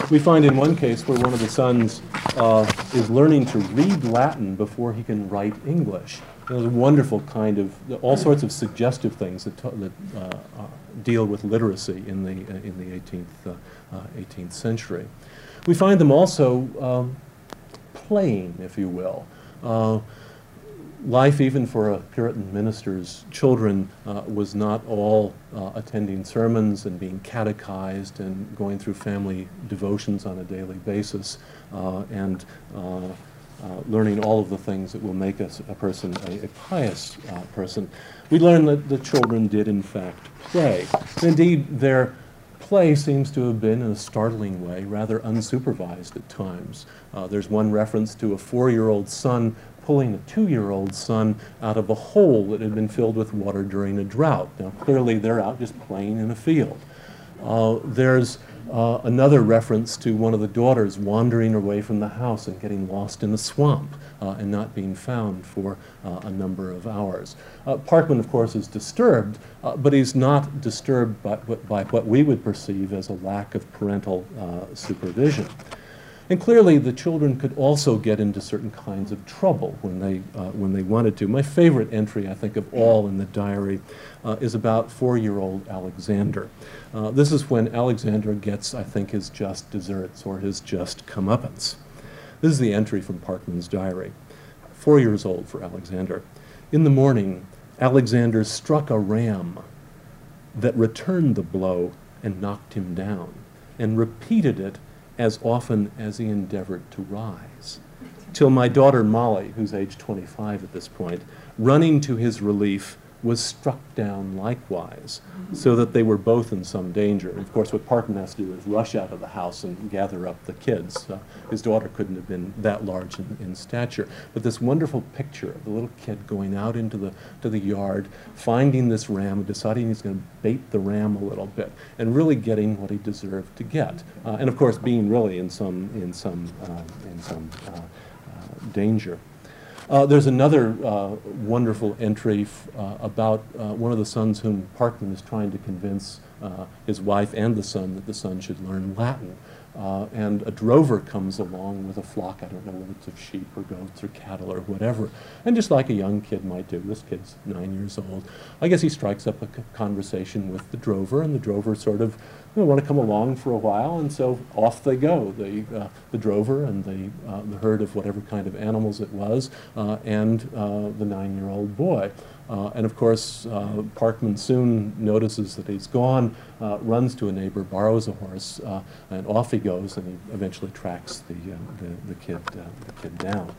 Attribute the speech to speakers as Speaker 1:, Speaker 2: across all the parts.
Speaker 1: We find in one case where one of the sons is learning to read Latin before he can write English. There's a wonderful kind of, all sorts of suggestive things that deal with literacy in the 18th century. We find them also playing, if you will. Life, even for a Puritan minister's children, was not all attending sermons and being catechized and going through family devotions on a daily basis and learning all of the things that will make us a person a pious person. We learn that the children did, in fact, play. Indeed, their play seems to have been, in a startling way, rather unsupervised at times. There's one reference to a 4-year-old son pulling a 2-year-old son out of a hole that had been filled with water during a drought. Now, clearly, they're out just playing in a field. There's another reference to one of the daughters wandering away from the house and getting lost in the swamp and not being found for a number of hours. Parkman, of course, is disturbed, but he's not disturbed by what we would perceive as a lack of parental supervision. And clearly, the children could also get into certain kinds of trouble when they wanted to. My favorite entry, I think, of all in the diary is about 4-year-old Alexander. This is when Alexander gets, I think, his just deserts or his just comeuppance. This is the entry from Parkman's diary. 4 years old for Alexander. In the morning, Alexander struck a ram that returned the blow and knocked him down, and repeated it as often as he endeavored to rise, till my daughter Molly, who's age 25 at this point, running to his relief, was struck down likewise, so that they were both in some danger. And of course, what Parkman has to do is rush out of the house and gather up the kids. His daughter couldn't have been that large in stature. But this wonderful picture of the little kid going out into the yard, finding this ram, deciding he's going to bait the ram a little bit, and really getting what he deserved to get. And of course, being really in some danger. There's another wonderful entry about one of the sons whom Parkman is trying to convince his wife and the son that the son should learn Latin. And a drover comes along with a flock, I don't know whether it's of sheep or goats or cattle or whatever, and just like a young kid might do, this kid's 9 years old, I guess he strikes up a conversation with the drover, and the drover sort of want to come along for a while, and so off they go, the drover and the herd of whatever kind of animals it was, and the 9-year-old boy. And of course, Parkman soon notices that he's gone, runs to a neighbor, borrows a horse, and off he goes, and he eventually tracks the kid down.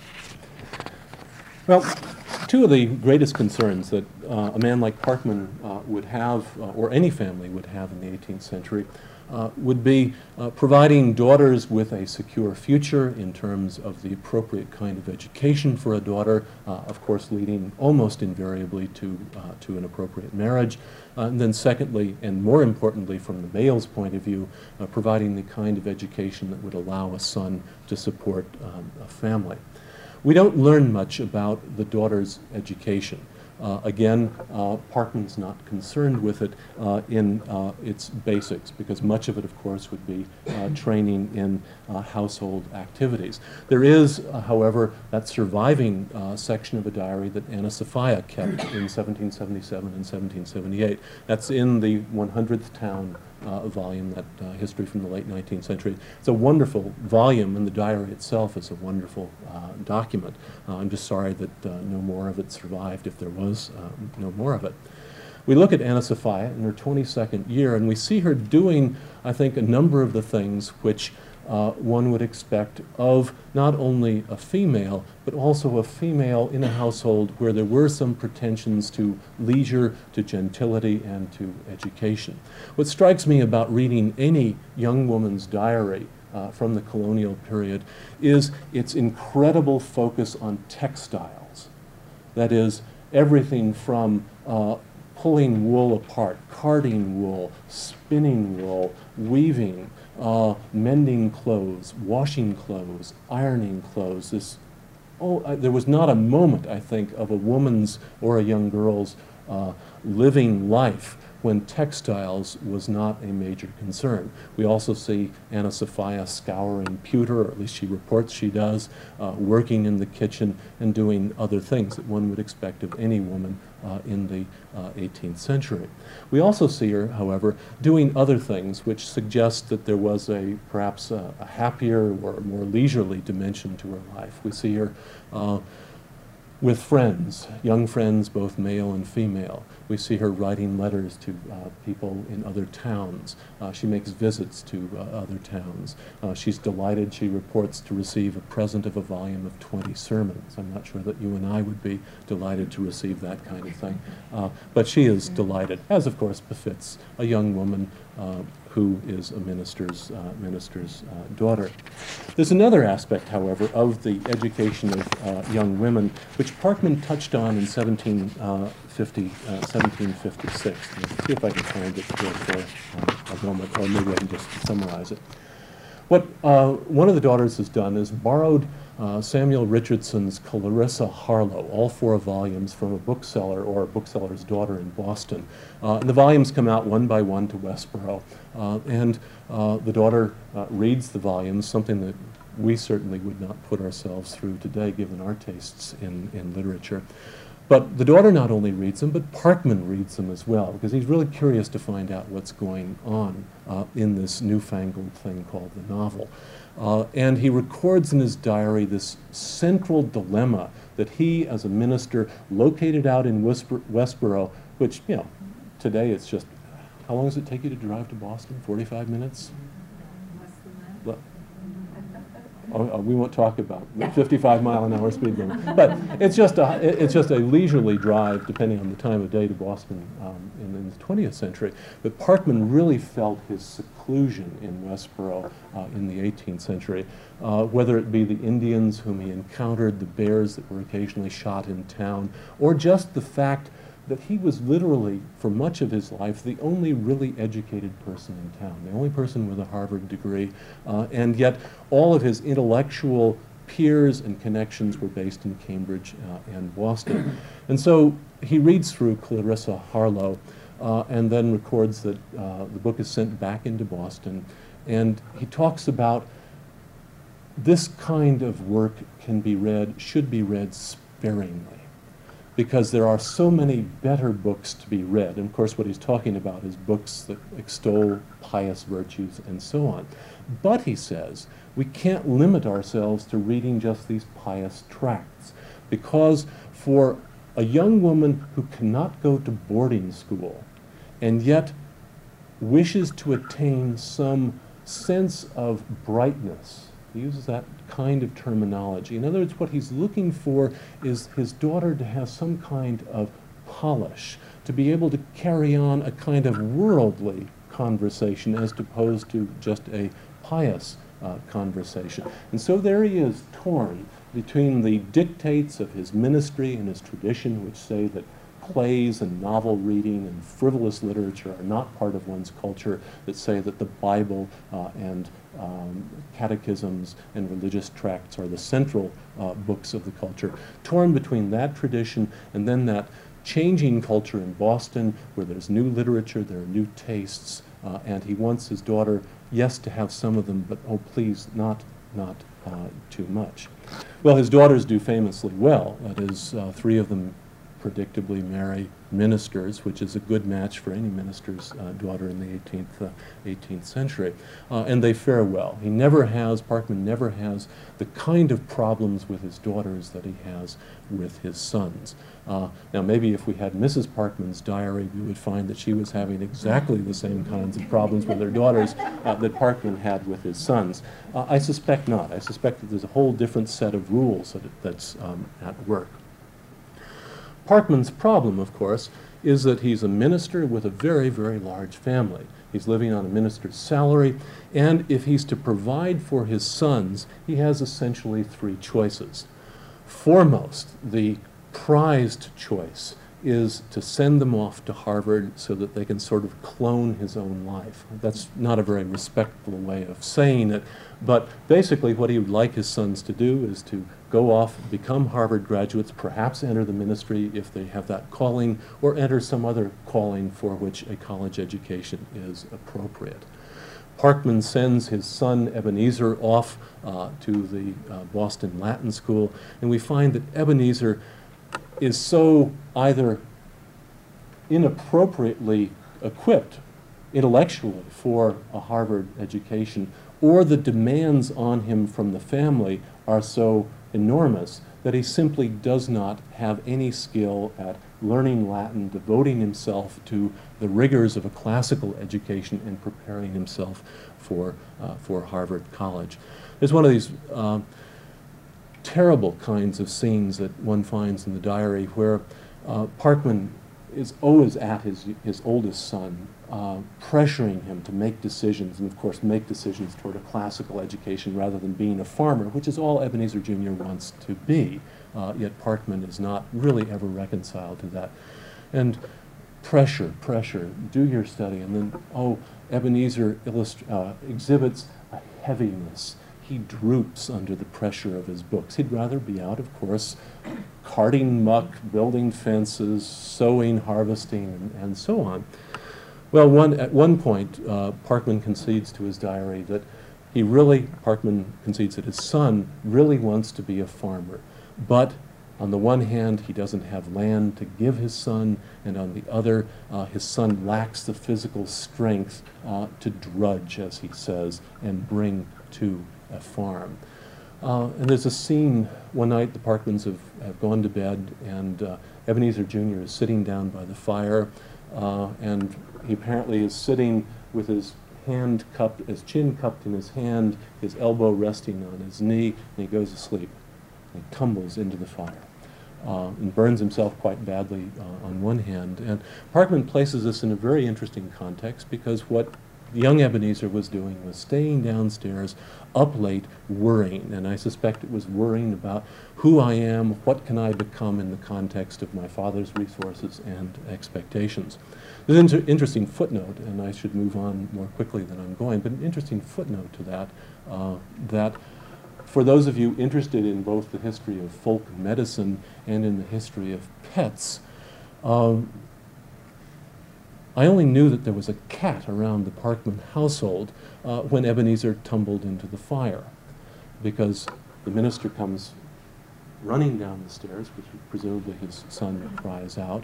Speaker 1: Well, two of the greatest concerns that a man like Parkman would have, or any family would have in the 18th century, would be providing daughters with a secure future in terms of the appropriate kind of education for a daughter, of course leading almost invariably to an appropriate marriage. And then secondly, and more importantly from the male's point of view, providing the kind of education that would allow a son to support a family. We don't learn much about the daughter's education. Again, Parkman's not concerned with it in its basics, because much of it, of course, would be training in household activities. There is, however, that surviving section of a diary that Anna Sophia kept in 1777 and 1778. That's in the 100th Town volume, that History from the Late 19th Century. It's a wonderful volume, and the diary itself is a wonderful document. I'm just sorry that no more of it survived, if there was no more of it. We look at Anna Sophia in her 22nd year, and we see her doing, I think, a number of the things which one would expect of not only a female, but also a female in a household where there were some pretensions to leisure, to gentility, and to education. What strikes me about reading any young woman's diary from the colonial period is its incredible focus on textiles. That is, everything from pulling wool apart, carding wool, spinning wool, weaving, mending clothes, washing clothes, ironing clothes. There was not a moment, I think, of a woman's or a young girl's living life when textiles was not a major concern. We also see Anna Sophia scouring pewter, or at least she reports she does, working in the kitchen and doing other things that one would expect of any woman in the 18th century. We also see her, however, doing other things which suggest that there was perhaps a happier or more leisurely dimension to her life. We see her with friends, young friends, both male and female. We see her writing letters to people in other towns. She makes visits to other towns. She's delighted, she reports, to receive a present of a volume of 20 sermons. I'm not sure that you and I would be delighted to receive that kind of thing. But she is delighted, as of course befits a young woman who is a minister's daughter. There's another aspect, however, of the education of young women, which Parkman touched on in 1756. Let's see if I can find it here for a moment, or maybe I can just summarize it. What one of the daughters has done is borrowed Samuel Richardson's Clarissa Harlowe, all 4 volumes, from a bookseller or a bookseller's daughter in Boston. And the volumes come out one by one to Westboro. And the daughter reads the volumes, something that we certainly would not put ourselves through today, given our tastes in literature. But the daughter not only reads them, but Parkman reads them as well, because he's really curious to find out what's going on in this newfangled thing called the novel. And he records in his diary this central dilemma that he, as a minister located out in Westboro, which, you know, today it's just, how long does it take you to drive to Boston? 45 minutes? We won't talk about 55-mile-an-hour speed limit, but it's just a leisurely drive, depending on the time of day, to Boston in the 20th century. But Parkman really felt his seclusion in Westboro in the 18th century, whether it be the Indians whom he encountered, the bears that were occasionally shot in town, or just the fact that he was literally, for much of his life, the only really educated person in town, the only person with a Harvard degree, and yet all of his intellectual peers and connections were based in Cambridge and Boston. And so he reads through Clarissa Harlowe and then records that the book is sent back into Boston, and he talks about this kind of work should be read sparingly, because there are so many better books to be read. And of course what he's talking about is books that extol pious virtues and so on. But he says, we can't limit ourselves to reading just these pious tracts, because for a young woman who cannot go to boarding school and yet wishes to attain some sense of brightness, he uses that kind of terminology. In other words, what he's looking for is his daughter to have some kind of polish, to be able to carry on a kind of worldly conversation as opposed to just a pious conversation. And so there he is, torn between the dictates of his ministry and his tradition, which say that plays and novel reading and frivolous literature are not part of one's culture, that say that the Bible and catechisms and religious tracts are the central books of the culture. Torn between that tradition and then that changing culture in Boston, where there's new literature, there are new tastes, and he wants his daughter, yes, to have some of them, but oh, please, not too much. Well, his daughters do famously well. That is, 3 of them predictably marry ministers, which is a good match for any minister's daughter in the 18th century. And they fare well. Parkman never has the kind of problems with his daughters that he has with his sons. Now maybe if we had Mrs. Parkman's diary, we would find that she was having exactly the same kinds of problems with her daughters that Parkman had with his sons. I suspect not. I suspect that there's a whole different set of rules that's at work. Parkman's problem, of course, is that he's a minister with a very, very large family. He's living on a minister's salary, and if he's to provide for his sons, he has essentially 3 choices. Foremost, the prized choice is to send them off to Harvard so that they can sort of clone his own life. That's not a very respectful way of saying it, but basically what he would like his sons to do is to go off, become Harvard graduates, perhaps enter the ministry if they have that calling, or enter some other calling for which a college education is appropriate. Parkman sends his son Ebenezer off to the Boston Latin School, and we find that Ebenezer is so either inappropriately equipped intellectually for a Harvard education, or the demands on him from the family are so enormous that he simply does not have any skill at learning Latin, devoting himself to the rigors of a classical education and preparing himself for Harvard College. There's one of these terrible kinds of scenes that one finds in the diary where Parkman is always at his oldest son, pressuring him to make decisions, and of course make decisions toward a classical education rather than being a farmer, which is all Ebenezer Jr. wants to be. Yet Parkman is not really ever reconciled to that. And pressure, do your study, and then, oh, Ebenezer exhibits a heaviness. He droops under the pressure of his books. He'd rather be out, of course, carting muck, building fences, sowing, harvesting, and so on. Well, at one point, Parkman concedes to his diary that Parkman concedes that his son really wants to be a farmer. But on the one hand, he doesn't have land to give his son, and on the other, his son lacks the physical strength to drudge, as he says, and bring to a farm. And there's a scene one night, the Parkmans have gone to bed, and Ebenezer Jr. is sitting down by the fire, and he apparently is sitting with his chin cupped in his hand, his elbow resting on his knee, and he goes to sleep. He tumbles into the fire and burns himself quite badly on one hand. And Parkman places this in a very interesting context, because what young Ebenezer was doing was staying downstairs up late worrying, and I suspect it was worrying about who I am, what can I become in the context of my father's resources and expectations. There's an interesting footnote, and I should move on more quickly than I'm going, but an interesting footnote to that, that for those of you interested in both the history of folk medicine and in the history of pets, I only knew that there was a cat around the Parkman household when Ebenezer tumbled into the fire, because the minister comes running down the stairs, which presumably his son cries out.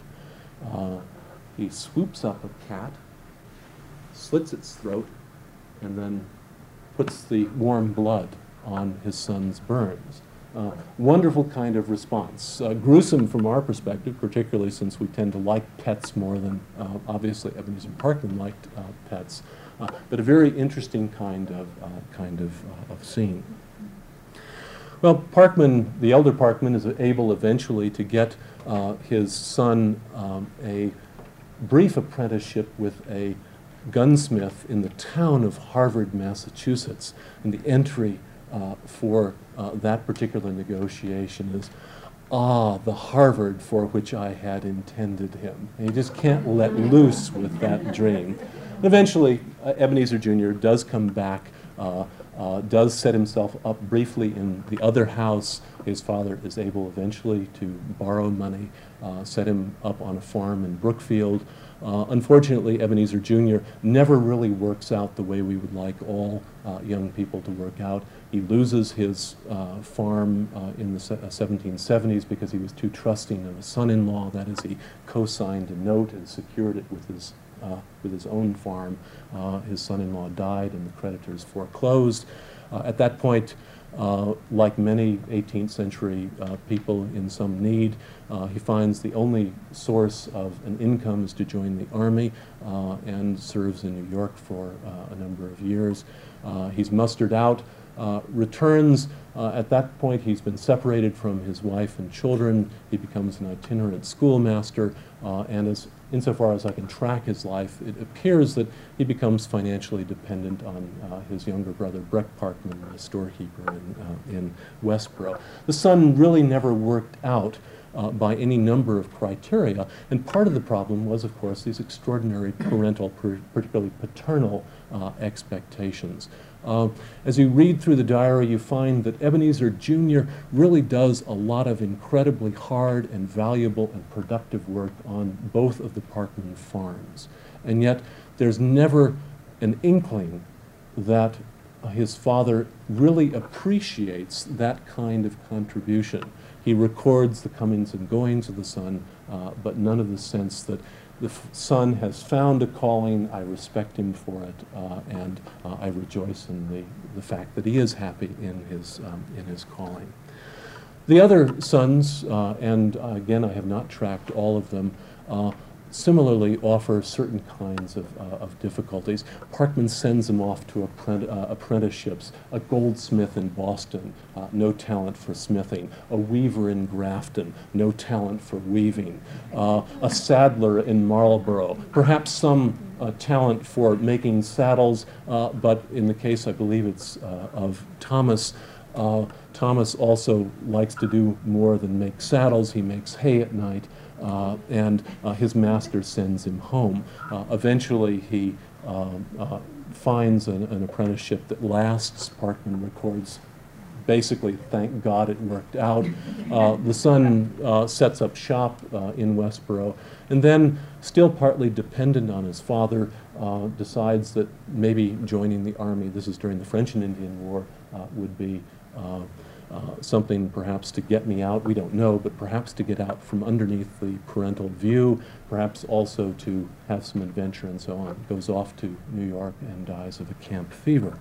Speaker 1: He swoops up a cat, slits its throat, and then puts the warm blood on his son's burns. Wonderful kind of response. Gruesome from our perspective, particularly since we tend to like pets more than, obviously, Ebenezer Parkman liked pets, but a very interesting kind of scene. Well, Parkman, the elder Parkman, is able eventually to get his son a brief apprenticeship with a gunsmith in the town of Harvard, Massachusetts, and the entry for that particular negotiation is, the Harvard for which I had intended him. And you just can't let loose with that dream. And eventually, Ebenezer Jr. does come back, does set himself up briefly in the other house. His father is able eventually to borrow money, set him up on a farm in Brookfield. Unfortunately, Ebenezer Jr. never really works out the way we would like all young people to work out. He loses his farm in the 1770s because he was too trusting of a son-in-law. That is, he co-signed a note and secured it with his own farm. His son-in-law died and the creditors foreclosed. At that point, like many 18th century people in some need, he finds the only source of an income is to join the army and serves in New York for a number of years. He's mustered out, returns. At that point, he's been separated from his wife and children. He becomes an itinerant schoolmaster, and insofar as I can track his life, it appears that he becomes financially dependent on his younger brother, Breck Parkman, a storekeeper in Westboro. The son really never worked out by any number of criteria. And part of the problem was, of course, these extraordinary parental, particularly paternal expectations. As you read through the diary, you find that Ebenezer Jr. really does a lot of incredibly hard and valuable and productive work on both of the Parkman farms. And yet, there's never an inkling that his father really appreciates that kind of contribution. He records the comings and goings of the son, but none of the sense that the son has found a calling. I respect him for it, and I rejoice in the fact that he is happy in his calling. The other sons, and again, I have not tracked all of them, similarly offer certain kinds of difficulties. Parkman sends them off to apprenticeships. A goldsmith in Boston, no talent for smithing. A weaver in Grafton, no talent for weaving. A saddler in Marlborough, perhaps some talent for making saddles, but in the case, I believe it's of Thomas, Thomas also likes to do more than make saddles. He makes hay at night. And his master sends him home. Eventually, he finds an apprenticeship that lasts. Parkman records, basically, thank God it worked out. The son sets up shop in Westboro, and then, still partly dependent on his father, decides that maybe joining the army, this is during the French and Indian War, would be something perhaps to get me out, we don't know, but perhaps to get out from underneath the parental view, perhaps also to have some adventure and so on. Goes off to New York and dies of a camp fever.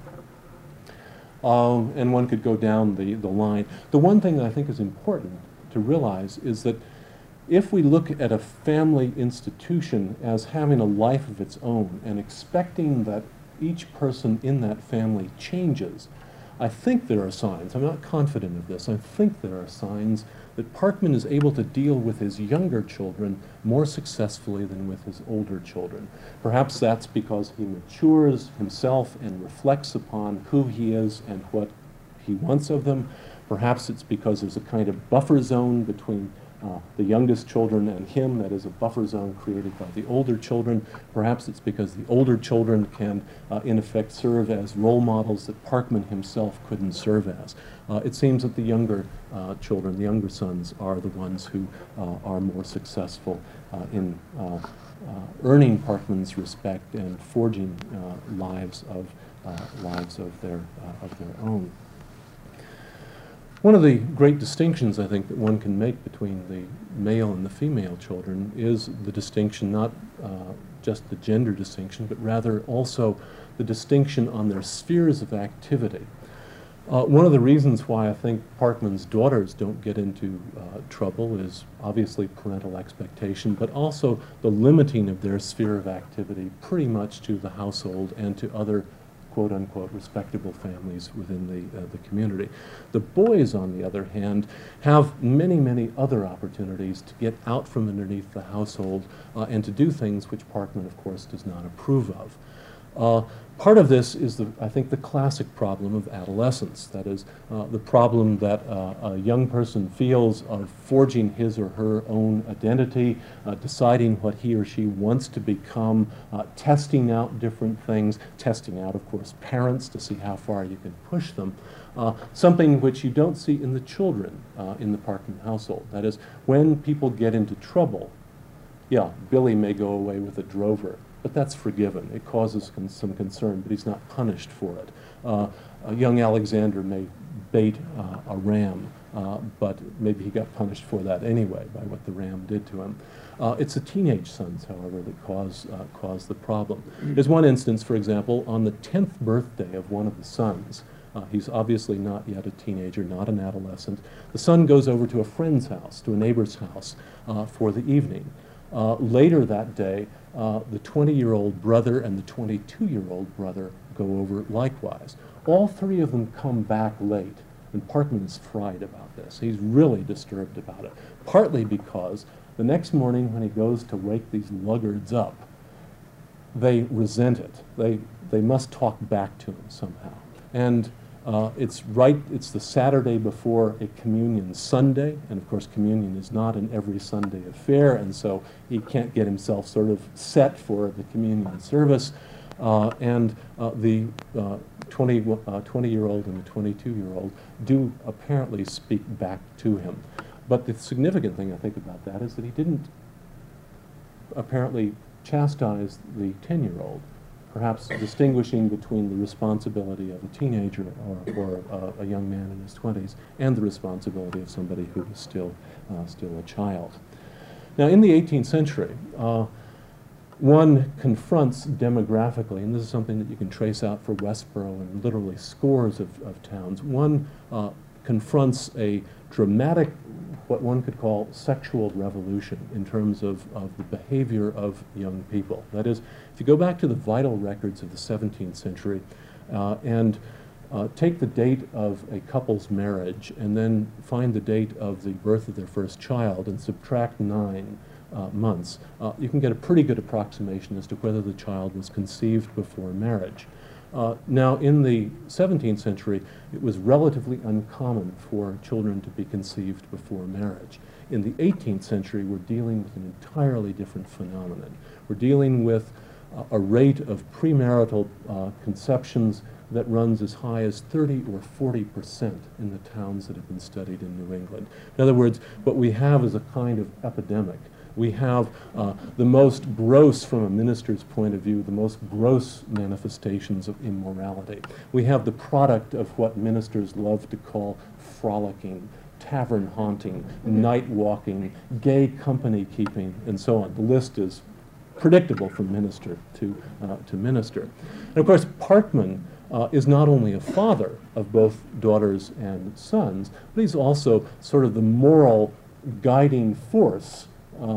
Speaker 1: And one could go down the line. The one thing that I think is important to realize is that if we look at a family institution as having a life of its own and expecting that each person in that family changes, I think there are signs, I'm not confident of this, I think there are signs that Parkman is able to deal with his younger children more successfully than with his older children. Perhaps that's because he matures himself and reflects upon who he is and what he wants of them. Perhaps it's because there's a kind of buffer zone between the youngest children and him, that is a buffer zone created by the older children. Perhaps it's because the older children can, in effect, serve as role models that Parkman himself couldn't serve as. It seems that the younger children, the younger sons, are the ones who are more successful in earning Parkman's respect and forging lives of their own. One of the great distinctions, I think, that one can make between the male and the female children is the distinction, not just the gender distinction, but rather also the distinction on their spheres of activity. One of the reasons why I think Parkman's daughters don't get into trouble is obviously parental expectation, but also the limiting of their sphere of activity pretty much to the household and to other quote-unquote respectable families within the community. The boys, on the other hand, have many, many other opportunities to get out from underneath the household and to do things which Parkman, of course, does not approve of. Part of this is, I think, the classic problem of adolescence. That is, the problem that a young person feels of forging his or her own identity, deciding what he or she wants to become, testing out different things, testing out, of course, parents to see how far you can push them. Something which you don't see in the children in the Parkman household. That is, when people get into trouble, yeah, Billy may go away with a drover, but that's forgiven. It causes some concern, but he's not punished for it. A young Alexander may bait a ram, but maybe he got punished for that anyway by what the ram did to him. It's the teenage sons, however, that cause the problem. There's one instance, for example, on the 10th birthday of one of the sons. He's obviously not yet a teenager, not an adolescent. The son goes over to a friend's house, to a neighbor's house, for the evening. Later that day, the 20-year-old brother and the 22-year-old brother go over likewise. All three of them come back late, and Parkman is fried about this. He's really disturbed about it, partly because the next morning when he goes to wake these luggards up, they resent it. They must talk back to him somehow. And It's the Saturday before a communion Sunday, and of course communion is not an every Sunday affair, and so he can't get himself sort of set for the communion service. And the 20-year-old and the 22-year-old do apparently speak back to him. But the significant thing I think about that is that he didn't apparently chastise the 10-year-old, perhaps distinguishing between the responsibility of a teenager or a young man in his 20s and the responsibility of somebody who is still a child. Now, in the 18th century, one confronts demographically, and this is something that you can trace out for Westboro and literally scores of towns, one confronts a dramatic, what one could call sexual revolution in terms of the behavior of young people. That is, if you go back to the vital records of the 17th century and take the date of a couple's marriage and then find the date of the birth of their first child and subtract 9 months, you can get a pretty good approximation as to whether the child was conceived before marriage. Now, in the 17th century, it was relatively uncommon for children to be conceived before marriage. In the 18th century, we're dealing with an entirely different phenomenon. We're dealing with a rate of premarital conceptions that runs as high as 30 or 40% in the towns that have been studied in New England. In other words, what we have is a kind of epidemic. We have the most gross, from a minister's point of view, the most gross manifestations of immorality. We have the product of what ministers love to call frolicking, tavern haunting, night walking, gay company keeping, and so on. The list is predictable from minister to minister. And of course, Parkman is not only a father of both daughters and sons, but he's also sort of the moral guiding force,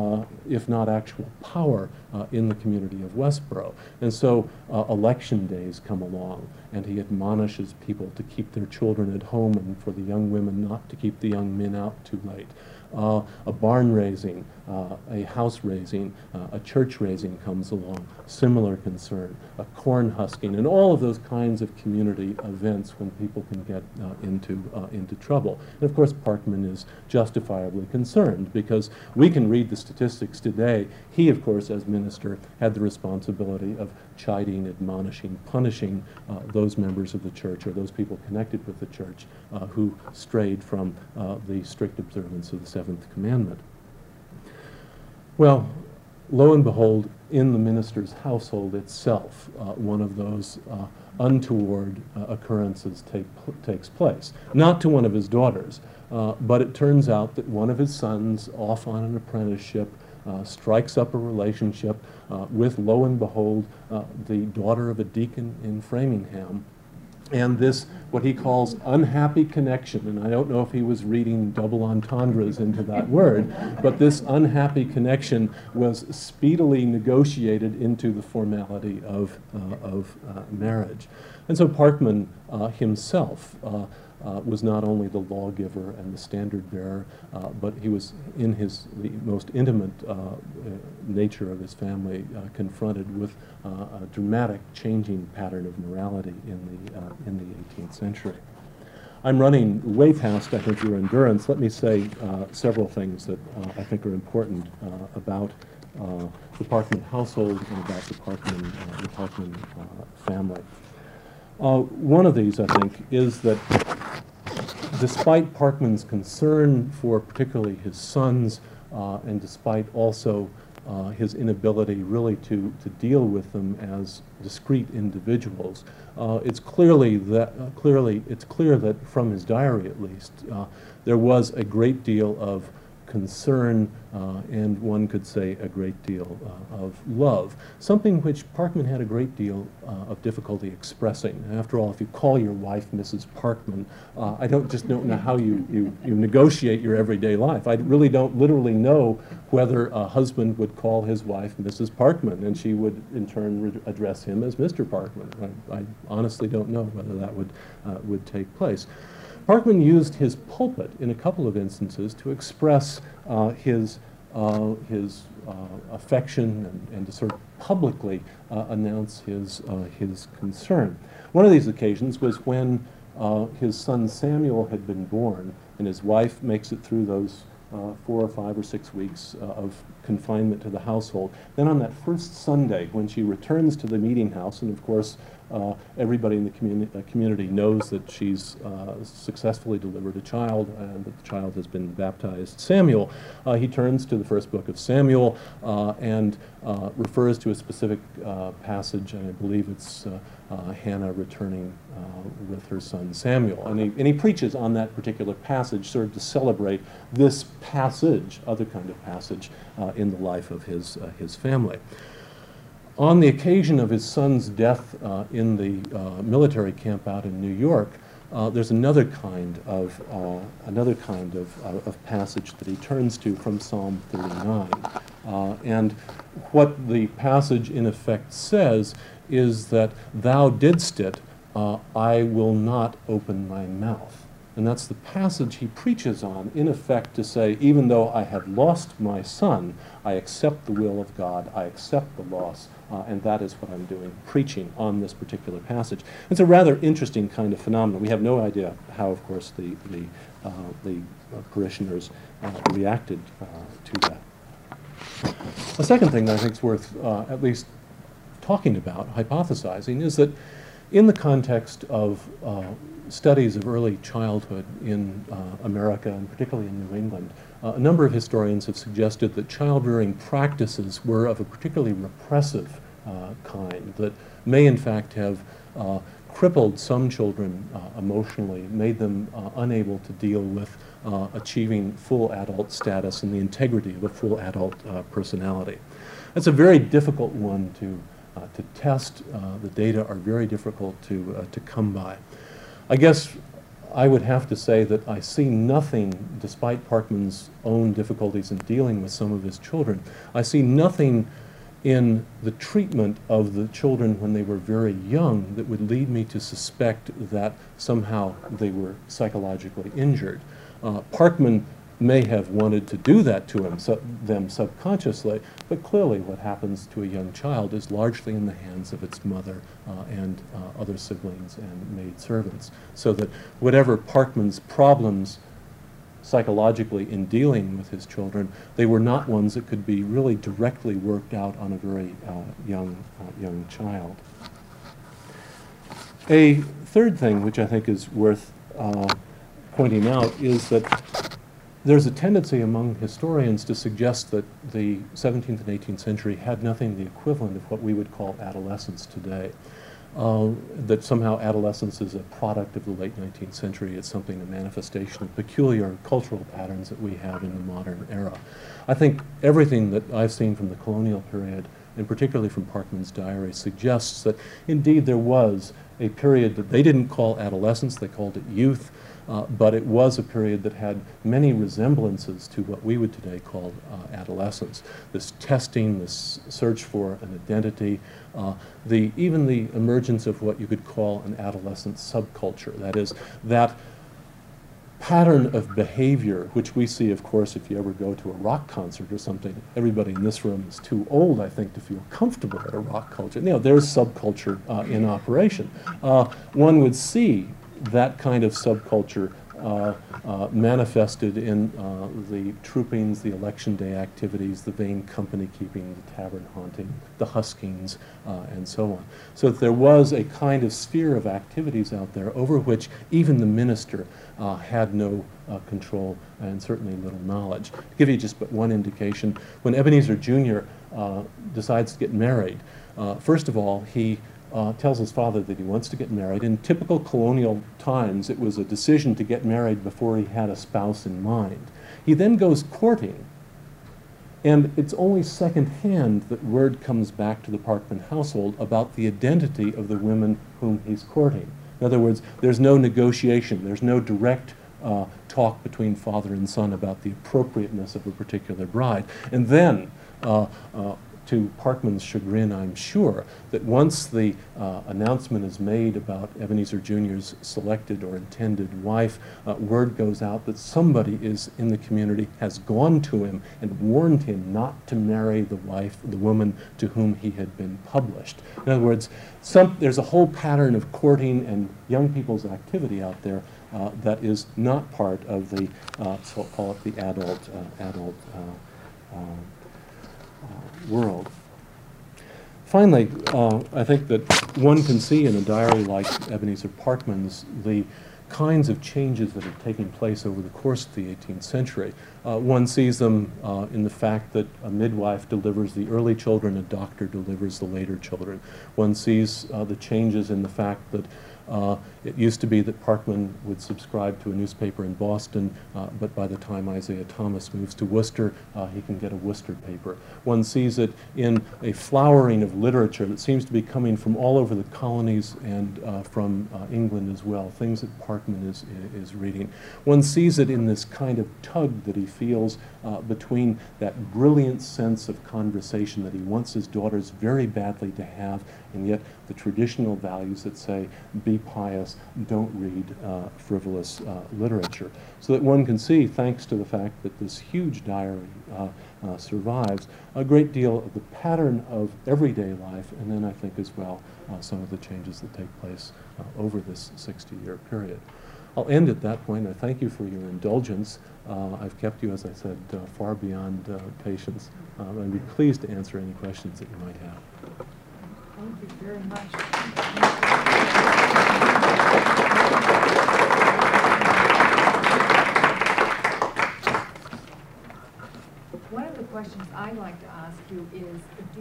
Speaker 1: if not actual power, in the community of Westboro. And so election days come along, and he admonishes people to keep their children at home and for the young women not to keep the young men out too late. A barn raising, a house raising, a church raising comes along, similar concern, a corn husking, and all of those kinds of community events when people can get into trouble. And of course, Parkman is justifiably concerned because we can read the statistics today. He, of course, as minister, had the responsibility of chiding, admonishing, punishing those members of the church or those people connected with the church who strayed from the strict observance of the Seventh Commandment. Well, lo and behold, in the minister's household itself, one of those untoward occurrences takes place. Not to one of his daughters, but it turns out that one of his sons, off on an apprenticeship, strikes up a relationship with, lo and behold, the daughter of a deacon in Framingham. And this, what he calls unhappy connection, and I don't know if he was reading double entendres into that word, but this unhappy connection was speedily negotiated into the formality of marriage. And so Parkman himself was not only the lawgiver and the standard bearer, but he was, in the most intimate nature of his family, confronted with a dramatic changing pattern of morality in the 18th century. I'm running way past, I think, your endurance. Let me say several things that I think are important about the Parkman household and about the Parkman family. One of these, I think, is that despite Parkman's concern for particularly his sons, and despite also his inability really to deal with them as discrete individuals, it's clear that from his diary at least, there was a great deal of concern and one could say a great deal of love, something which Parkman had a great deal of difficulty expressing. After all, if you call your wife Mrs. Parkman, I don't know how you negotiate your everyday life. I really don't literally know whether a husband would call his wife Mrs. Parkman and she would in turn address him as Mr. Parkman. I honestly don't know whether that would take place. Parkman used his pulpit in a couple of instances to express his affection and to sort of publicly announce his concern. One of these occasions was when his son Samuel had been born, and his wife makes it through those 4 or 5 or 6 weeks of confinement to the household. Then on that first Sunday, when she returns to the meeting house, and of course everybody in the community knows that she's successfully delivered a child and that the child has been baptized Samuel, he turns to the first book of Samuel and refers to a specific passage, and I believe it's Hannah returning with her son Samuel. And he preaches on that particular passage, sort of to celebrate this passage, other kind of passage, in the life of his family. On the occasion of his son's death in the military camp out in New York, there's another kind of passage that he turns to from Psalm 39. And what the passage in effect says is that thou didst it, I will not open my mouth. And that's the passage he preaches on, in effect to say, even though I have lost my son, I accept the will of God, I accept the loss, and that is what I'm doing, preaching on this particular passage. It's a rather interesting kind of phenomenon. We have no idea how, of course, the parishioners reacted to that. The second thing that I think is worth at least talking about, hypothesizing, is that in the context of studies of early childhood in America, and particularly in New England, a number of historians have suggested that child-rearing practices were of a particularly repressive kind, that may in fact have crippled some children emotionally, made them unable to deal with achieving full adult status and the integrity of a full adult personality. That's a very difficult one to test. The data are very difficult to come by. I guess I would have to say that I see nothing, despite Parkman's own difficulties in dealing with some of his children, I see nothing in the treatment of the children when they were very young that would lead me to suspect that somehow they were psychologically injured. Parkman may have wanted to do that to them subconsciously, but clearly what happens to a young child is largely in the hands of its mother and other siblings and maidservants. So that whatever Parkman's problems psychologically in dealing with his children, they were not ones that could be really directly worked out on a very young child. A third thing which I think is worth pointing out is that there's a tendency among historians to suggest that the 17th and 18th century had nothing the equivalent of what we would call adolescence today. That somehow adolescence is a product of the late 19th century. It's something, a manifestation of peculiar cultural patterns that we have in the modern era. I think everything that I've seen from the colonial period, and particularly from Parkman's diary, suggests that indeed there was a period that they didn't call adolescence, they called it youth, but it was a period that had many resemblances to what we would today call adolescence. This testing, this search for an identity, even the emergence of what you could call an adolescent subculture. That is, that pattern of behavior, which we see, of course, if you ever go to a rock concert or something. Everybody in this room is too old, I think, to feel comfortable at a rock culture. You know, there's subculture in operation. One would see that kind of subculture manifested in the troopings, the election day activities, the vain company keeping, the tavern haunting, the huskings, and so on. So that there was a kind of sphere of activities out there over which even the minister had no control and certainly little knowledge. To give you just but one indication, when Ebenezer Jr. Decides to get married, first of all, he tells his father that he wants to get married. In typical colonial times, it was a decision to get married before he had a spouse in mind. He then goes courting, and it's only secondhand that word comes back to the Parkman household about the identity of the women whom he's courting. In other words, there's no negotiation, there's no direct talk between father and son about the appropriateness of a particular bride. And then to Parkman's chagrin, I'm sure, that once the announcement is made about Ebenezer Jr.'s selected or intended wife, word goes out that somebody is in the community, has gone to him and warned him not to marry the woman to whom he had been published. In other words, there's a whole pattern of courting and young people's activity out there that is not part of the, so call it the adult world. Finally, I think that one can see in a diary like Ebenezer Parkman's the kinds of changes that are taking place over the course of the 18th century. One sees them in the fact that a midwife delivers the early children, a doctor delivers the later children. One sees the changes in the fact that it used to be that Parkman would subscribe to a newspaper in Boston, but by the time Isaiah Thomas moves to Worcester, he can get a Worcester paper. One sees it in a flowering of literature that seems to be coming from all over the colonies and from England as well, things that Parkman is reading. One sees it in this kind of tug that he feels between that brilliant sense of conversation that he wants his daughters very badly to have, and yet the traditional values that say, be pious, don't read frivolous literature. So that one can see, thanks to the fact that this huge diary survives, a great deal of the pattern of everyday life, and then I think as well some of the changes that take place over this 60-year period. I'll end at that point. I thank you for your indulgence. I've kept you, as I said, far beyond patience. I'd be pleased to answer any questions that you might have.
Speaker 2: Thank you very much. One of the questions I'd like to ask you is,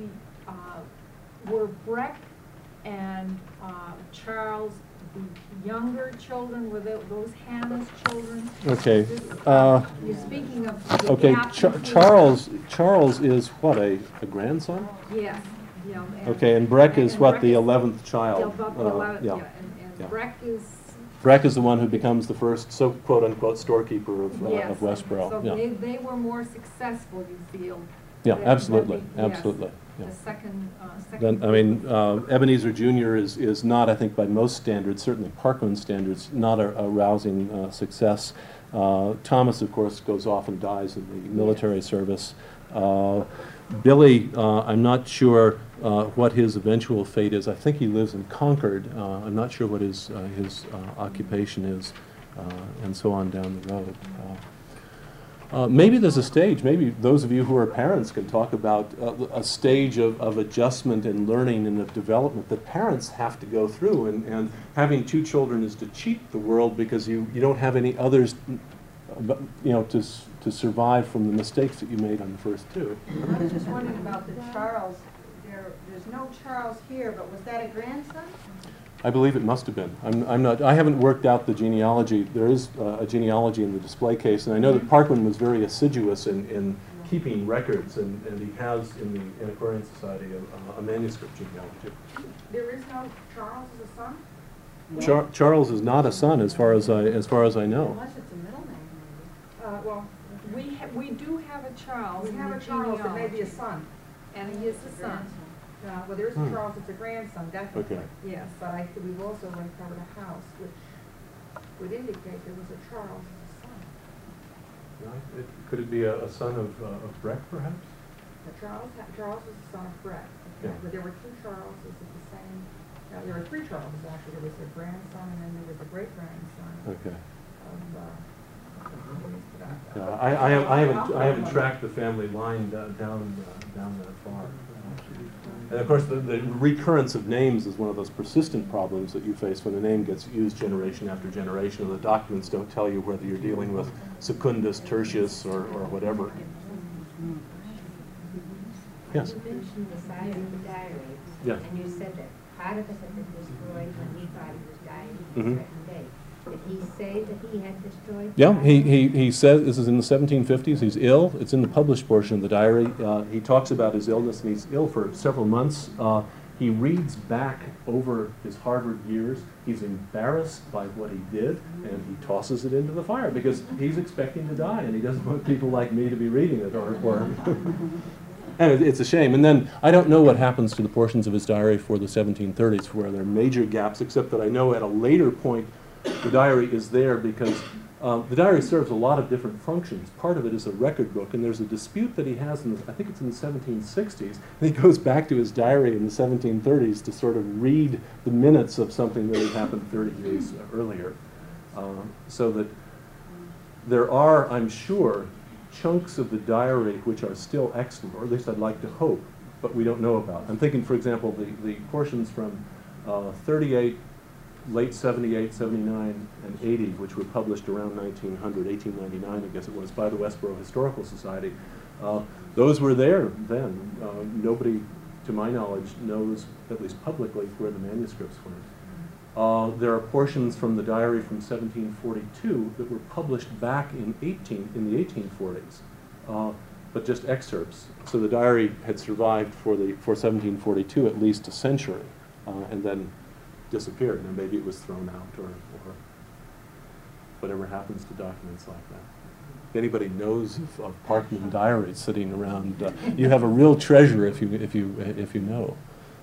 Speaker 2: were Breck and Charles the younger children? Were those Hannah's children?
Speaker 1: Okay.
Speaker 2: You're speaking of the
Speaker 1: okay.
Speaker 2: gap
Speaker 1: Charles is what, a grandson?
Speaker 2: Yes. Yeah,
Speaker 1: okay, and Breck is what,
Speaker 2: Breck
Speaker 1: the
Speaker 2: is
Speaker 1: 11th child?
Speaker 2: Yeah, about the 11th,
Speaker 1: yeah.
Speaker 2: And
Speaker 1: Yeah.
Speaker 2: Breck is
Speaker 1: the one who becomes the first, so quote-unquote, storekeeper of Westboro.
Speaker 2: So
Speaker 1: yeah.
Speaker 2: they were more successful, you feel?
Speaker 1: Yeah,
Speaker 2: than
Speaker 1: absolutely,
Speaker 2: yes,
Speaker 1: absolutely. Yeah.
Speaker 2: The second
Speaker 1: Then, I mean, Ebenezer Jr. is not, I think, by most standards, certainly Parkman standards, not a rousing success. Thomas, of course, goes off and dies in the military service. Billy, I'm not sure what his eventual fate is. I think he lives in Concord. I'm not sure what his occupation is, and so on down the road. Maybe there's a stage, maybe those of you who are parents can talk about a stage of adjustment and learning and of development that parents have to go through, and having two children is to cheat the world because you don't have any others, you know, to survive from the mistakes that you made on the first two.
Speaker 3: I was just wondering about the Charles. There's no Charles here, but was that a grandson?
Speaker 1: I believe it must have been. I haven't worked out the genealogy. There is a genealogy in the display case, and I know that Parkman was very assiduous in keeping records, and he has in the Antiquarian Society a manuscript genealogy.
Speaker 3: There is no Charles as a son?
Speaker 1: Charles is not a son, as far as I know.
Speaker 3: Unless it's a middle name,
Speaker 2: well, we do have a Charles.
Speaker 3: we have a Charles that may be a son.
Speaker 2: And he is a son.
Speaker 3: Well, there is a Charles that's a grandson, definitely.
Speaker 1: Okay.
Speaker 3: Yes, but we've also uncovered a house which would indicate there was a Charles as a son.
Speaker 1: Right. Could it be a son of Breck, perhaps?
Speaker 3: Charles was the son of Breck.
Speaker 1: Yeah.
Speaker 3: But there were two Charleses at the same. There were three Charleses actually. There was a grandson, and then there was a great grandson.
Speaker 1: Okay.
Speaker 3: Of,
Speaker 1: I haven't tracked the family line down that far. And of course, the recurrence of names is one of those persistent problems that you face when a name gets used generation after generation, and the documents don't tell you whether you're dealing with Secundus, Tertius, or whatever. Yes?
Speaker 4: You mentioned the size of the diary,
Speaker 1: Yeah.
Speaker 4: and you said that part of it had been destroyed when he thought he was dying on a certain day. Did he say that he had destroyed?
Speaker 1: Yeah, he says, this is in the 1750s, he's ill. It's in the published portion of the diary. He talks about his illness, and he's ill for several months. He reads back over his Harvard years. He's embarrassed by what he did, and he tosses it into the fire because he's expecting to die, and he doesn't want people like me to be reading it or And it's a shame. And then I don't know what happens to the portions of his diary for the 1730s where there are major gaps, except that I know at a later point the diary is there because the diary serves a lot of different functions. Part of it is a record book, and there's a dispute that he has, I think it's in the 1760s, and he goes back to his diary in the 1730s to sort of read the minutes of something that had happened 30 years earlier. So that there are, I'm sure, chunks of the diary which are still extant, or at least I'd like to hope, but we don't know about. I'm thinking, for example, the portions from 38, late 78, 79, and 80, which were published around 1900, 1899, I guess it was, by the Westboro Historical Society. Those were there then. Nobody, to my knowledge, knows, at least publicly, where the manuscripts went. There are portions from the diary from 1742 that were published back in the 1840s, but just excerpts. So the diary had survived for 1742 at least a century, and then disappeared, and maybe it was thrown out or whatever happens to documents like that. If anybody knows of Parkman diaries sitting around, you have a real treasure if you know.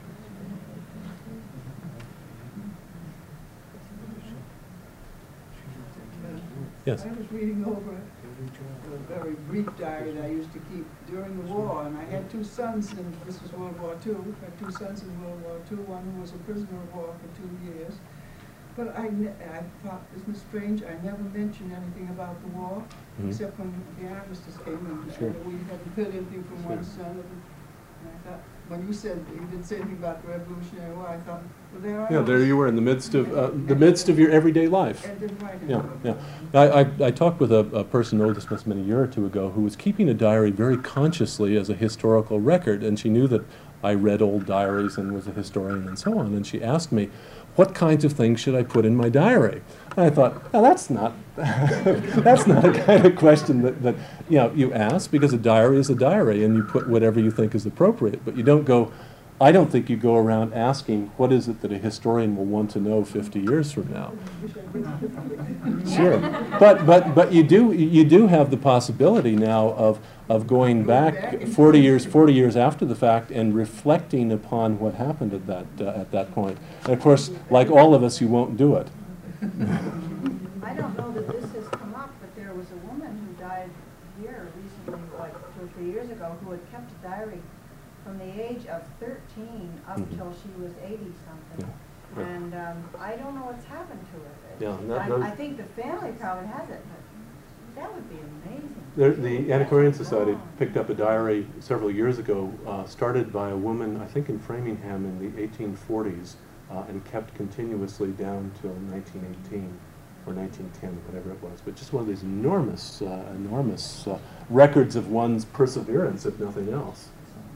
Speaker 1: Yes.
Speaker 5: I was reading over a very brief diary that I used to keep during the war, and I had two sons, and this was World War II. I had two sons in World War II, one who was a prisoner of war for 2 years. But I thought, isn't it strange, I never mentioned anything about the war, except when the armistice came, and we hadn't heard anything from one son. And I thought, when you said you didn't say anything about the Revolutionary War, I thought, well, there I was.
Speaker 1: Yeah, there you were in the midst of your everyday life.
Speaker 5: And didn't write
Speaker 1: Yeah,
Speaker 5: anything.
Speaker 1: yeah. I talked with a person, this must have been a year or two ago, who was keeping a diary very consciously as a historical record, and she knew that I read old diaries and was a historian and so on, and she asked me, what kinds of things should I put in my diary? And I thought, oh, that's not that's not a kind of question that you ask, because a diary is a diary, and you put whatever you think is appropriate, but you don't go. I don't think you go around asking, what is it that a historian will want to know 50 years from now? Sure, but you do have the possibility now of going back 40 years after the fact and reflecting upon what happened at that point. And of course, like all of us, you won't do it.
Speaker 6: I don't know that this has come up, but there was a woman who died here recently, like 2 or 3 years ago, who had kept a diary from the age of 13 up till she was 80-something.
Speaker 1: Yeah. Right.
Speaker 6: And I don't know what's happened to it.
Speaker 1: Yeah,
Speaker 6: I think the family probably has it, but that would be amazing.
Speaker 1: The Antiquarian Society picked up a diary several years ago, started by a woman, I think in Framingham in the 1840s, and kept continuously down till 1918 or 1910, whatever it was. But just one of these enormous records of one's perseverance, if nothing else.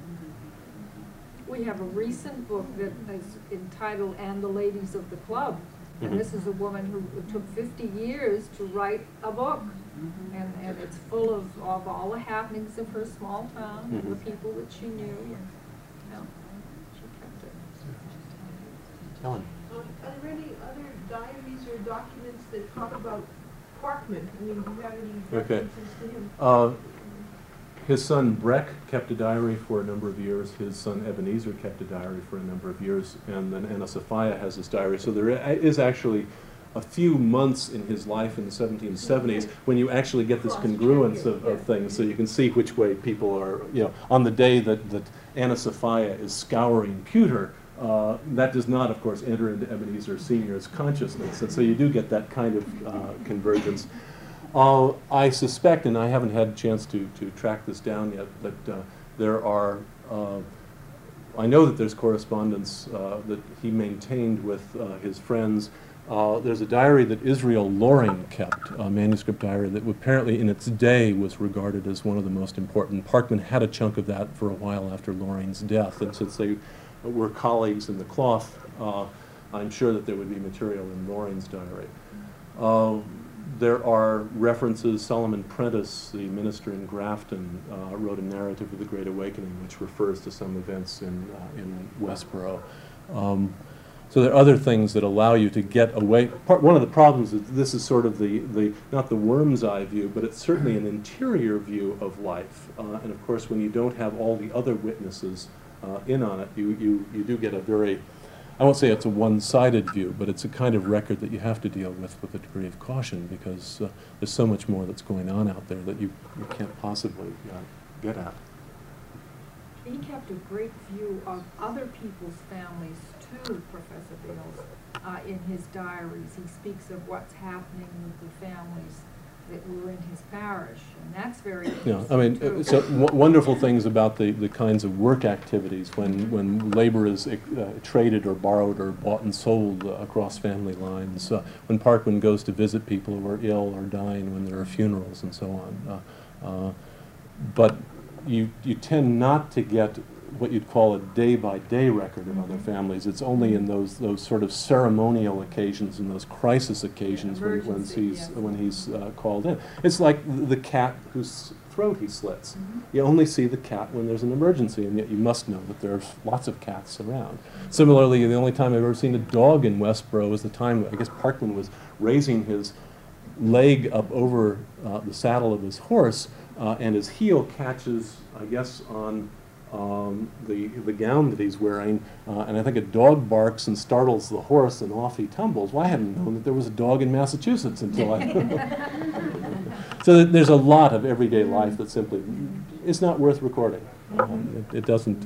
Speaker 2: We have a recent book that is entitled "And the Ladies of the Club." And this is a woman who it took 50 years to write a book. And it's full of all the happenings of her small town, and the people that she knew. And, she kept it.
Speaker 1: Ellen.
Speaker 7: Are there any other diaries or documents that talk about Parkman? I mean, do you have any references to him?
Speaker 1: His son Breck kept a diary for a number of years. His son Ebenezer kept a diary for a number of years, and then Anna Sophia has his diary. So there is actually a few months in his life in the 1770s when you actually get this congruence of things, so you can see which way people are, on the day that Anna Sophia is scouring pewter. That does not, of course, enter into Ebenezer Sr.'s consciousness, and so you do get that kind of convergence. I suspect, and I haven't had a chance to track this down yet, that there are, I know that there's correspondence that he maintained with his friends. There's a diary that Israel Loring kept, a manuscript diary that apparently in its day was regarded as one of the most important. Parkman had a chunk of that for a while after Loring's death, and since they were colleagues in the cloth, I'm sure that there would be material in Loring's diary. There are references. Solomon Prentice, the minister in Grafton, wrote a narrative of the Great Awakening, which refers to some events in Westboro. So there are other things that allow you to get away. One of the problems is this is sort of the not the worm's eye view, but it's certainly an interior view of life. And of course, when you don't have all the other witnesses in on it, you do get a very, I won't say it's a one-sided view, but it's a kind of record that you have to deal with a degree of caution, because there's so much more that's going on out there that you can't possibly get at.
Speaker 2: He kept a great view of other people's families too, Professor Bales. In his diaries, he speaks of what's happening with the families that were in his parish, and that's very interesting.
Speaker 1: Yeah, I mean,
Speaker 2: too.
Speaker 1: so wonderful things about the kinds of work activities when labor is traded or borrowed or bought and sold across family lines. When Parkman goes to visit people who are ill or dying, when there are funerals and so on. But you tend not to get what you'd call a day-by-day record of other families. It's only in those sort of ceremonial occasions and those crisis occasions when he's called in. It's like the cat whose throat he slits. You only see the cat when there's an emergency, and yet you must know that there's lots of cats around. Similarly, the only time I've ever seen a dog in Westboro was the time, I guess, Parkman was raising his leg up over the saddle of his horse, and his heel catches, I guess, on the gown that he's wearing, and I think a dog barks and startles the horse, and off he tumbles. Well, I hadn't known that there was a dog in Massachusetts until I... So there's a lot of everyday life that simply is not worth recording. It doesn't.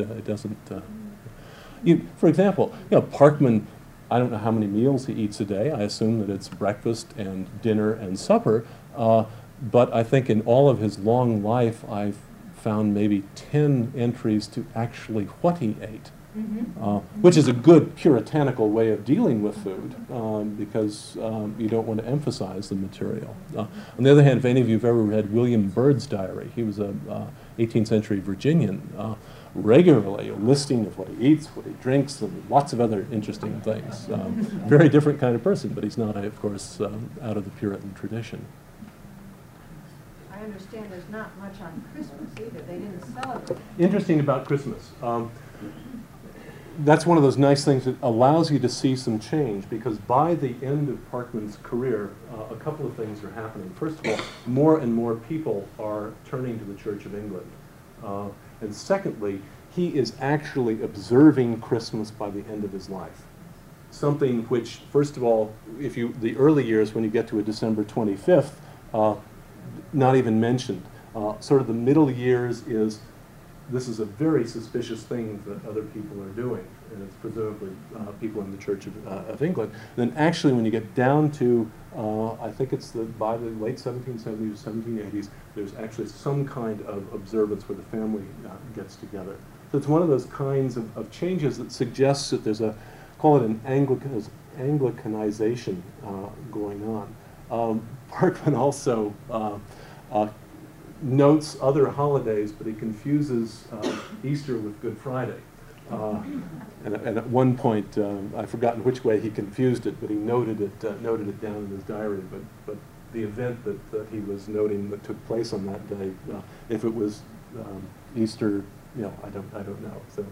Speaker 1: For example, Parkman, I don't know how many meals he eats a day. I assume that it's breakfast and dinner and supper. But I think in all of his long life, I've found maybe 10 entries to actually what he ate, which is a good puritanical way of dealing with food, because you don't want to emphasize the material. On the other hand, if any of you have ever read William Byrd's diary, he was a 18th century Virginian, regularly a listing of what he eats, what he drinks, and lots of other interesting things. Very different kind of person, but he's not, of course, out of the Puritan tradition.
Speaker 6: I understand there's not much on Christmas either. They didn't celebrate.
Speaker 1: Interesting about Christmas. That's one of those nice things that allows you to see some change, because by the end of Parkman's career, a couple of things are happening. First of all, more and more people are turning to the Church of England. And secondly, he is actually observing Christmas by the end of his life. Something which, first of all, the early years when you get to a December 25th, not even mentioned. Sort of the middle years this is a very suspicious thing that other people are doing, and it's presumably people in the Church of England. And then actually when you get down to, I think it's by the late 1770s, 1780s, there's actually some kind of observance where the family gets together. So it's one of those kinds of changes that suggests that there's call it an Anglicanization going on. Parkman also notes other holidays, but he confuses Easter with Good Friday. And at one point, I've forgotten which way he confused it, but he noted it down in his diary. But the event that he was noting that took place on that day, if it was Easter, I don't know. So.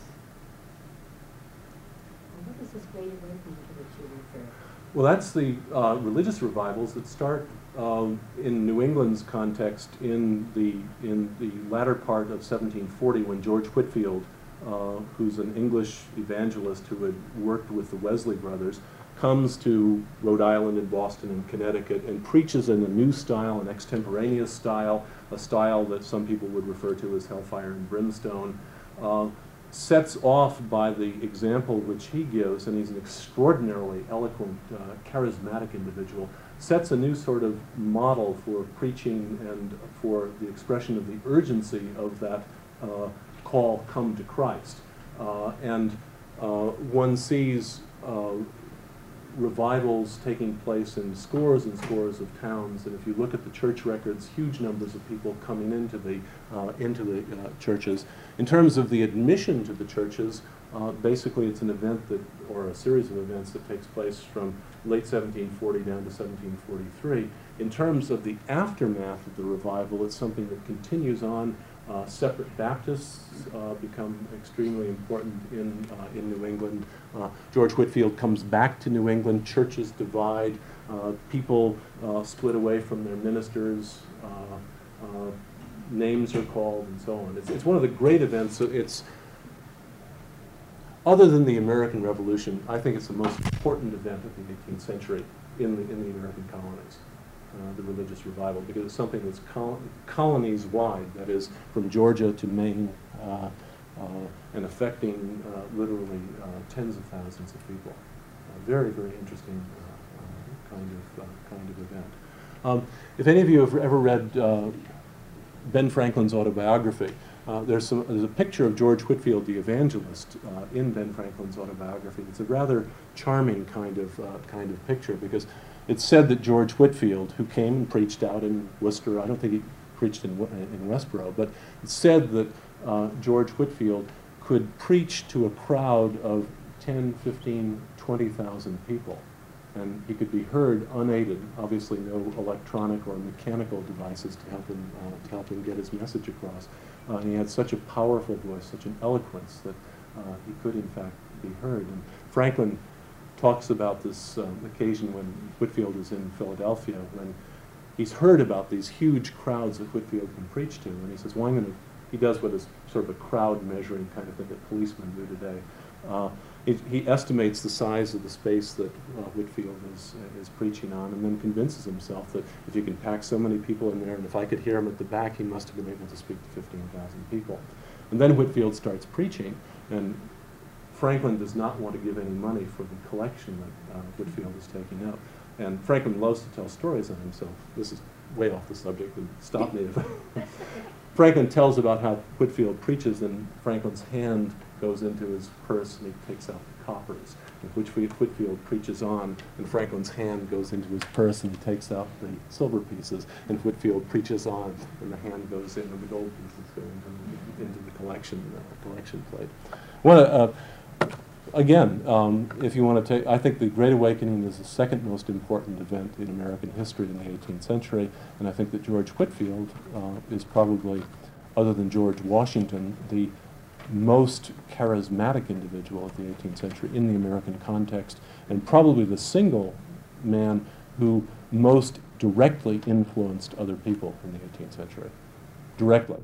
Speaker 4: What is this Great Awakening to which you refer?
Speaker 1: Well, that's the religious revivals that start in New England's context in the latter part of 1740, when George Whitefield, who's an English evangelist who had worked with the Wesley brothers, comes to Rhode Island and Boston and Connecticut and preaches in a new style, an extemporaneous style, a style that some people would refer to as hellfire and brimstone. Sets off by the example which he gives, and he's an extraordinarily eloquent, charismatic individual, sets a new sort of model for preaching and for the expression of the urgency of that call, come to Christ. And one sees revivals taking place in scores and scores of towns, and if you look at the church records, huge numbers of people coming into the churches. In terms of the admission to the churches, basically it's an event or a series of events that takes place from late 1740 down to 1743. In terms of the aftermath of the revival, it's something that continues on Separate Baptists become extremely important in New England. George Whitefield comes back to New England. Churches divide. People split away from their ministers. Names are called and so on. It's one of the great events. It's other than the American Revolution, I think it's the most important event of the 18th century in the American colonies. The religious revival, because it's something that's colonies wide, that is from Georgia to Maine, and affecting literally tens of thousands of people. Very, very interesting kind of event. If any of you have ever read Ben Franklin's autobiography, there's a picture of George Whitefield the evangelist in Ben Franklin's autobiography. It's a rather charming kind of picture, because it's said that George Whitefield, who came and preached out in Worcester, I don't think he preached in Westboro, but it's said that George Whitefield could preach to a crowd of 10, 15, 20,000 people. And he could be heard unaided, obviously no electronic or mechanical devices to help him get his message across. And he had such a powerful voice, such an eloquence, that he could in fact be heard. And Franklin talks about this occasion when Whitefield is in Philadelphia, when he's heard about these huge crowds that Whitefield can preach to, and he says, well, he does what is sort of a crowd measuring kind of thing that policemen do today. He estimates the size of the space that Whitefield is preaching on, and then convinces himself that if you can pack so many people in there, and if I could hear him at the back, he must have been able to speak to 15,000 people. And then Whitefield starts preaching, and Franklin does not want to give any money for the collection that Whitefield is taking up. And Franklin loves to tell stories on himself. This is way off the subject, and stop me if Franklin tells about how Whitefield preaches, and Franklin's hand goes into his purse and he takes out the coppers. And Whitefield preaches on, and Franklin's hand goes into his purse and he takes out the silver pieces. And Whitefield preaches on, and the hand goes in, and the gold pieces go into the collection plate. Again, if you want to take, I think the Great Awakening is the second most important event in American history in the 18th century, and I think that George Whitefield is probably, other than George Washington, the most charismatic individual of the 18th century in the American context, and probably the single man who most directly influenced other people in the 18th century. Directly.